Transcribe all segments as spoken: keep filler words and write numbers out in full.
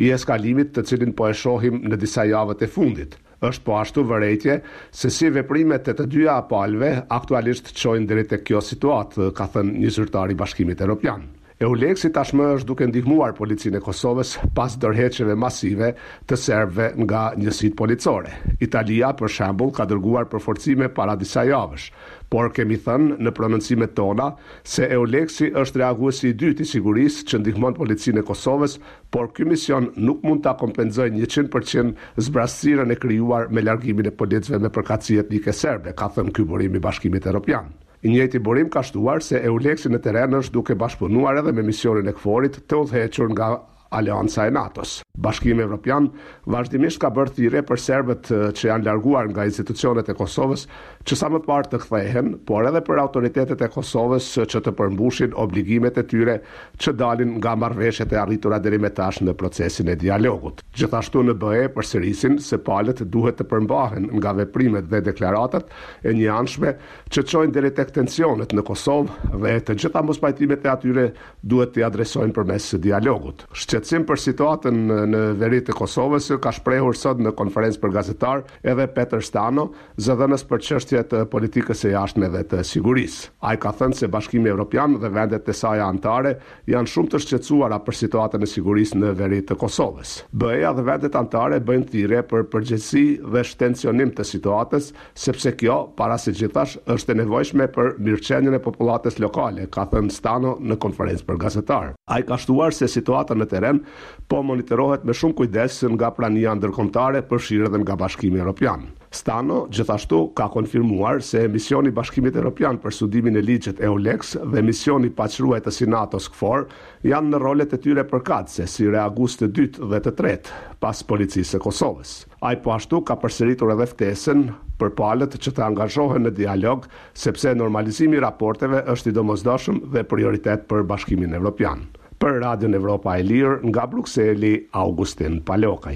i eskalimit të cilin po e shohim në disa javët e fundit. Është po ashtu vërejtje se si veprimet e të dyja palëve aktualisht çojnë deri tek kjo situatë, ka thënë një zyrtar i Bashkimit Evropian. EULEX tashmë është duke ndihmuar policinë e Kosovës pas dorëheqjeve masive të serbëve nga njësitë policore. Italia, për shembull, ka dërguar përforcime para disa javësh, por kemi thënë në prononcimet tona se EULEX është reaguesi i dytë i sigurisë që ndihmon policinë e Kosovës, por ky mision nuk mund ta kompenzojë njëqind përqind zbrastësirën e krijuar me largimin e policëve me përkatësi etnike serbe, ka thënë ky burim i Bashkimit Evropian. I njëjti burim ka shtuar se EULEX në terren është duke bashkëpunuar edhe me misionin e KFOR-it të udhëhequr nga Aleanca e NATO-s. Bashkimi Evropian vazhdimisht ka bërë thirrje për serbët që janë larguar nga institucionet e Kosovës që sa më parë të kthehen, por edhe për autoritetet e Kosovës që të përmbushin obligimet e tyre që dalin nga marrëveshjet e arritura deri më tash në procesin e dialogut. Gjithashtu në B E përsërisin se palët duhet të përmbahen nga veprimet dhe deklaratat e njëanshme që çojnë deri tek tensionet në Kosovë dhe të gjitha mospajtimet e atyre duhet t'i adresojnë përmes dialogut. Shqetësim për situatën në veri të Kosovës ka shprehur sot në konferencë për gazetar edhe Peter Stano, zëdhënës për çështjet të politikës së jashtme dhe të sigurisë. Ai ka thënë se Bashkimi Evropian dhe vendet e saj anëtare janë shumë të shqetësuara për situatën e sigurisë në veri të Kosovës. B E-ja dhe vendet anëtare bëjnë thirrje për përgjegjësi dhe shtensionim të situatës, sepse kjo, para së gjithash, është e nevojshme për mirëqenien e popullatës lokale, ka thënë Stano në konferencë për gazetar. Ai ka shtuar se situata në terren po monitorohet me shumë kujdes nga prania ndërkombëtare, përfshirë edhe nga Bashkimi Evropian. Stano gjithashtu ka konfirmuar se misioni i Bashkimit Evropian për studimin e ligjit EULEX dhe misioni paçruajtës i NATO-s KFOR janë në rolet e tyre përkatëse si reagues të dytë dhe të tretë pas policisë së Kosovës. Ai po ashtu ka përsëritur edhe ftesën për palët që të angazhohen në dialog, sepse normalizimi i raporteve është i domosdoshëm dhe prioritet për Bashkimin Evropian. Për Radion Evropa e Lirë, nga Brukseli, Augustin Palokaj.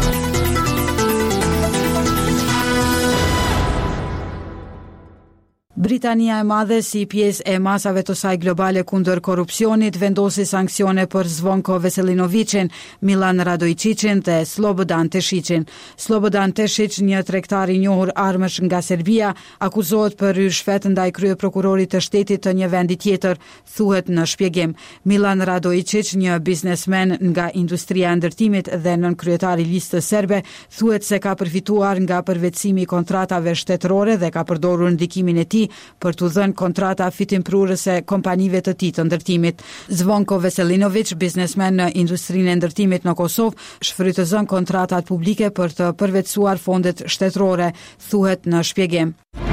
Britania e Madhe, si pjesë e masave të saj globale kundër korrupsionit, vendosi sanksione për Zvonko Veselinovićin, Milan Radojčićin dhe Slobodan Teshićin. Slobodan Teshić, një tregtar i njohur armësh nga Serbia, akuzohet për rishfet ndaj kryeprokurorit të shtetit të një vendi tjetër, thuhet në shpjegim. Milan Radojčić, një biznesmen nga industria e ndërtimit dhe nënkryetari i listës serbe, thuhet se ka përfituar nga përvetësimi i kontratave shtetërore dhe ka përdorur ndikimin e tij për të dhënë kontrata fitimprurëse kompanive të tij të ndërtimit. Zvonko Veselinović, biznesmen në industrinë e ndërtimit në Kosovë, shfrytëzon kontratat publike për të përvetësuar fondet shtetërore, thuhet në shpjegim.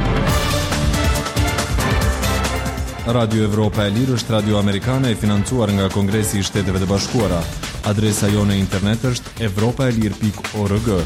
Radio Evropa e Lirë është radio amerikane e financuar nga Kongresi i Shteteve të Bashkuara. Adresa jone internet është evropaelir pikë org.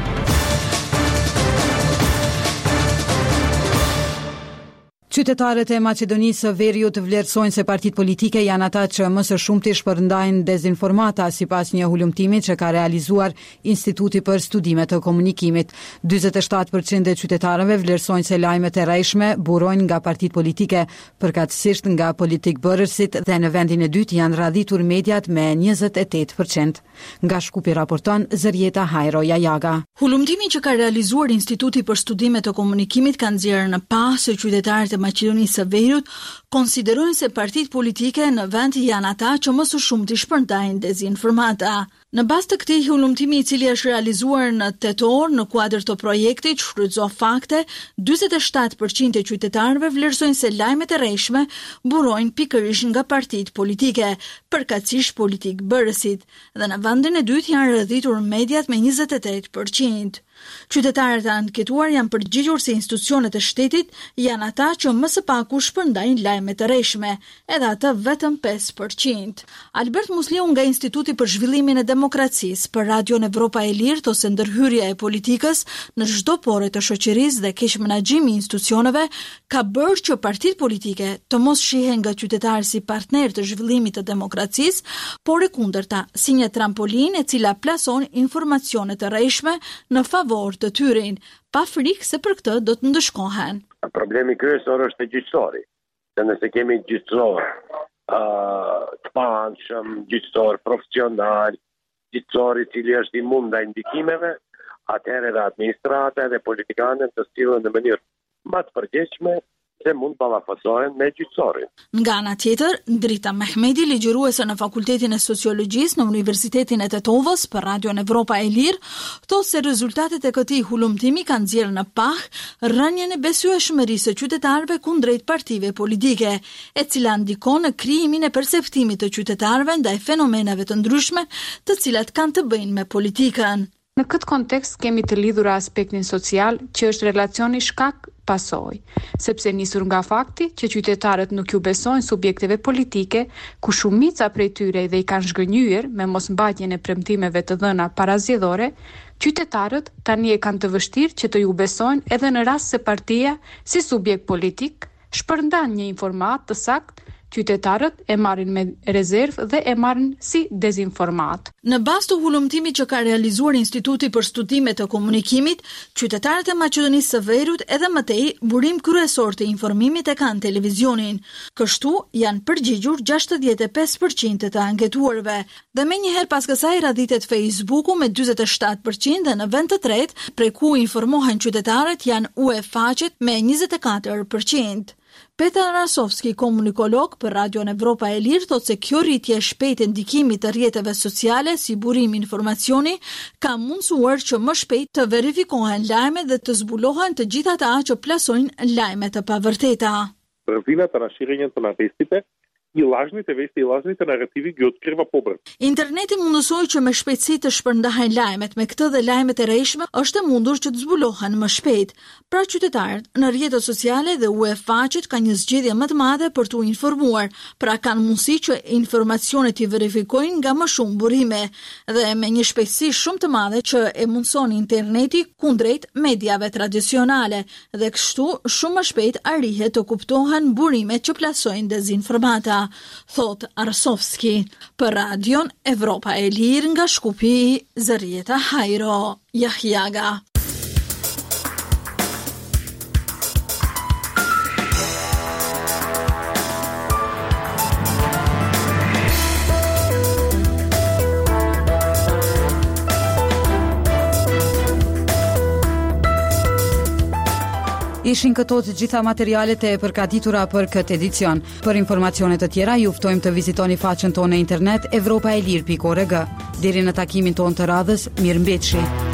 Qytetarët e Maqedonisë së Veriut vlerësojnë se partitë politike janë ata që më së shumti shpërndajnë dezinformata, sipas një hulumtimi që ka realizuar Instituti për Studime të Komunikimit. njëzet e shtatë përqind e qytetarëve vlerësojnë se lajmet e rrejshme burojnë nga partitë politike, përkatësisht nga politikbërësit, dhe në vendin e dytë janë radhitur mediat me njëzet e tetë përqind. Nga Shkupi raporton Zërieta Hajro Jajaga. Hulumtimi që ka realizuar Instituti për Studime të Komunikimit ka nxjerrë në pa se qytetarët e Maqedonisë së Veriut konsiderojnë se partitë politike në vend janë ata që më së shumti shpërndajnë dezinformata. Në bazë të këtij hulumtimi, i cili është realizuar në tetor në kuadër të projektit shfrytëzo fakte, njëzet e shtatë përqind e qytetarëve vlerësojnë se lajmet e rrejshme burojnë pikërisht nga partitë politike, përkatësisht politikbërësit, dhe në vendin e dytë janë rrëdhitur mediat me njëzet e tetë përqind. Qytetarët e anketuar janë përgjigjur se institucionet e shtetit janë ata që më së paku shpërndajnë lajme të rrejshme, edhe ata vetëm pesë përqind. Albert Musliu nga Instituti për Zhvillimin e Demokracisë për Radion Evropa e Lirë ose ndërhyrja e politikës në çdo pore të shoqërisë dhe keq menaxhimi i institucioneve ka bërë që partitë politike të mos shihen nga qytetarë si partner të zhvillimit të demokracisë, por e kundërta, si një trampolinë e cila plason informacione të rrejshme në favor të tyre, pa frikë se për këtë do të ndëshkohen. Problemi kryesor është e gjyqësori. Se nëse kemi gjyqësor uh, të panshëm, gjyqësor profesional, gjyqësori i cili është i mund ndaj ndikimeve, atëherë edhe administrata dhe politikanët të sillen në mënyrë më të përgjegjshme se mund ballafasohen me gjyqësorin. Nga ana tjetër, Drita Mehmeti, ligjëruese në Fakultetin e Sociologjisë në Universitetin e Tetovës për Radion Evropa e Lirë, thotë se rezultatet e këtij hulumtimi kanë nxjerrë në pah rënien e besueshmërisë së qytetarëve kundrejt partive politike, e cila ndikon në krijimin e perceptimit të qytetarëve ndaj fenomenave të ndryshme, të cilat kanë të bëjnë me politikën. Në këtë kontekst kemi të lidhur aspektin social, që është relacioni shkak pasojë, sepse nisur nga fakti që qytetarët nuk ju besojnë subjekteve politike, ku shumica prej tyre dhe i kanë zhgënjyer me mosmbajtjen e premtimeve të dhëna parazgjedhore, qytetarët tani e kanë të vështirë që të ju besojnë edhe në rast se partia, si subjekt politik, shpërndan një informat të saktë, qytetarët e marrin me rezervë dhe e marrin si dezinformat. Në bazë të hulumtimit që ka realizuar Instituti për Studime të Komunikimit, qytetarët e Maqedonisë së Veriut edhe më tej burim kryesor të informimit e kanë televizionin. Kështu janë përgjigjur gjashtëdhjetë e pesë përqind të anketuarve. Dhe menjëherë pas kësaj radhitet Facebooku me dyzet e shtatë përqind dhe në vend të tretë, prej ku informohen qytetarët, janë U E Faqet me njëzet e katër përqind. Petar Rasovski, komunikolog për Radion Evropa e Lirë, thotë se kjo rritje e shpejtë e ndikimit të rrjeteve sociale si burim informacioni ka mundësuar që më shpejt të verifikohen lajmet dhe të zbulohen të gjitha ata që plasojnë lajme të pavërteta. Бързината на ширенето на вестите и лажните вести и лажните наративи ги открива по-бързо. Interneti mundësoi që me shpejtësi të shpërndahen lajmet, me këtë dhe lajmet e rrejshme është e mundur që të zbulohen më shpejt. Pra qytetarët në rrjetet sociale dhe U E Faqet ka një zgjedhje më të madhe për t'u informuar, pra kanë mundësi që informacionet i verifikojnë nga më shumë burime dhe me një shpejtësi shumë të madhe që e mundson interneti kundrejt mediave tradicionale dhe kështu shumë më shpejt arrihet të kuptohen burimet që plasojnë dezinformata, thot Arsovski. Për Radion Evropa e Lirë nga Shkupi, Zërieta Hajro, Jahjaga. Ishin këto të gjitha materialet e përgatitura për këtë edicion. Për informacione të tjera, ju ftojmë të vizitoni faqen tonë në internet evropa e lirë pikë org. Deri në takimin tonë të radhës, mirëmbëjtje.